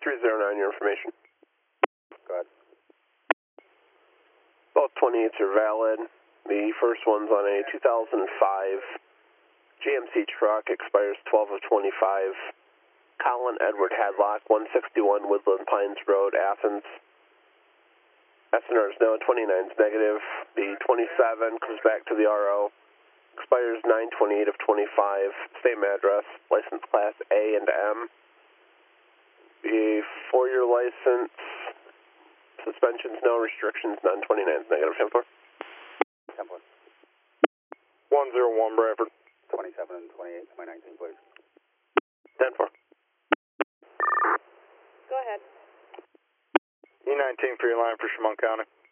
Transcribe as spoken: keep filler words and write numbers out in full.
three zero nine, your information. Go ahead. Both twenty-eights are valid. The first one's on a two thousand five G M C truck, expires twelve of twenty-five. Colin Edward Hadlock, one sixty-one Woodland Pines Road, Athens. S N R is no, twenty-nine is negative. The twenty-seven comes back to the R O. Expires nine twenty-eight of twenty-five. Same address. License class A and M. The four-year license. Suspensions no, restrictions none. twenty-nine is negative. ten four. ten four. one zero one Bradford. twenty-seven and twenty-eight, my nineteen, please. ten four. Go ahead. E nineteen for your line for Chemung County.